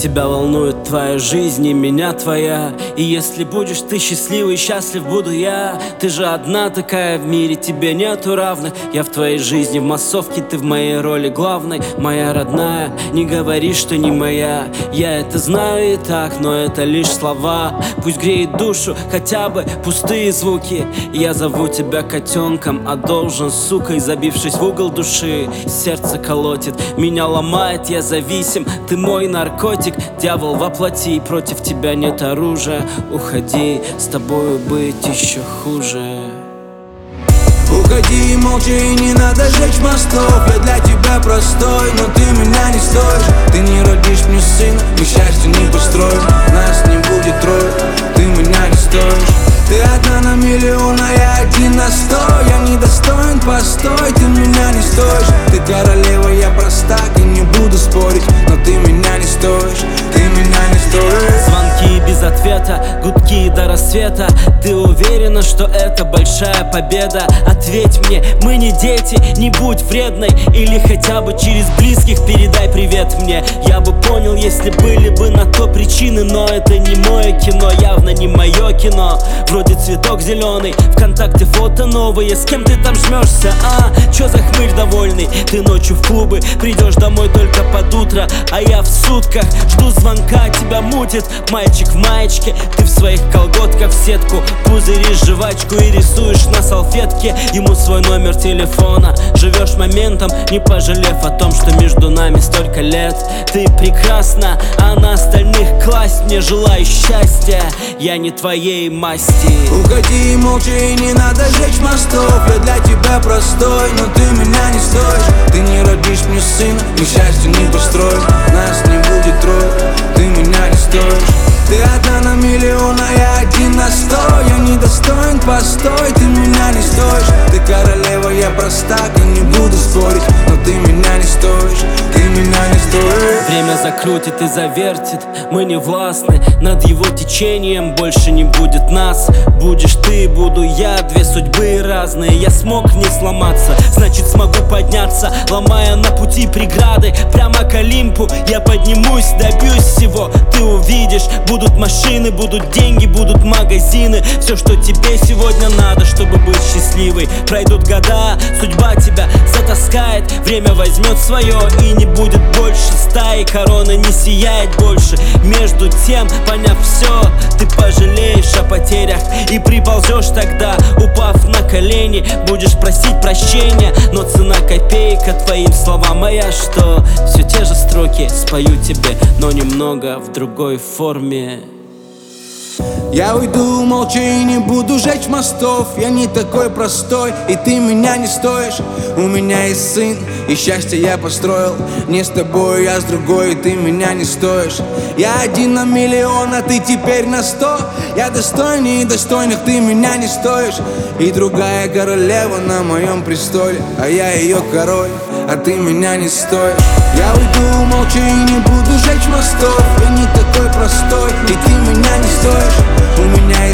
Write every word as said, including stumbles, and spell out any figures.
Тебя волнует твоя жизнь и меня твоя. И если будешь ты счастливый, счастлив буду я. Ты же одна такая в мире, тебе нету равных. Я в твоей жизни в массовке, ты в моей роли главной. Моя родная, не говори, что не моя. Я это знаю и так, но это лишь слова. Пусть греет душу хотя бы пустые звуки. Я зову тебя котенком, а должен сукой. Забившись в угол души, сердце колотит, меня ломает, я зависим. Ты мой наркотик, дьявол воплоти. Против тебя нет оружия. Уходи, с тобою быть еще хуже. Уходи молча и не надо жечь мостов. Я для тебя простой, но ты меня не стоишь. Ты не родишь мне сына, мы счастье не построим. Нас не будет трое, ты меня не стоишь. Ты одна на миллион, а я один на сто. Я недостоин, постой, ты меня не стоишь. Ты королева, я простак и не буду спорить, но ты меня не стоишь, ты меня не стоишь. Звонки без ответа, гудки до рассвета. Ты уверена, что это большая победа? Ответь мне, мы не дети, не будь вредной. Или хотя бы через близких передай привет мне. Я бы понял, если были бы на то причины. Но это не мое кино, явно не мое кино. Вроде цветок зеленый, ВКонтакте фото новые. С кем ты там жмешься, а? Чё за хмырь довольный? Ты ночью в клубы, придешь домой только под утро. А я в сутках жду звонка, тебя мутит. Мальчик в маечке, ты в своих колготках в сетку. Пузыришь жвачку и рисуешь на салфетке ему свой номер телефона. Живешь моментом, не пожалев о том, что между нами столько лет. Ты прекрасна, а на остальных класть. Мне желаю счастья, я не твоей масти. Уходи молча и не надо жечь мостов. Я для тебя простой, но ты меня не стоишь. Ты не родишь мне сына, мы счастье не построим. Нас не будет трое, ты меня не стоишь. Ты одна на миллион, а я один на сто. Я недостоин, постой, ты меня не стоишь. Ты королева, я простак и не буду спорить, но ты меня не стоишь, ты меня не стоишь. Время закрутит и завертит, мы не властны над его течением, больше не будет нас. Будешь ты, буду я, две судьбы разные. Я смог не сломаться, значит смогу подняться. Ломая на пути преграды, прямо к Олимпу я поднимусь, добьюсь всего. Ты увидишь, будут машины, будут деньги, будут магазины. Все, что тебе сегодня надо, чтобы быть счастливой. Пройдут года, судьба тебя затаскает. Время возьмет свое и не будет больше стаи. Корона не сияет больше. Между тем, поняв все, ты пожалеешь о потерях и приползешь тогда, упав на колени. Будешь просить прощения, но цена копейка твоим словам. Моя что? Все те же строки спою тебе, но немного в другой форме. Я уйду молча и не буду жечь мостов. Я не такой простой, и ты меня не стоишь. У меня есть сын, и счастье я построил. Не с тобой, я с другой, и ты меня не стоишь. Я один на миллион, а ты теперь на сто. Я достойнее достойных, ты меня не стоишь. И другая королева на моем престоле, а я ее король, а ты меня не стоишь. Я уйду молча и не буду жечь мостов. Я не такой простой, и ты меня не стоишь. У меня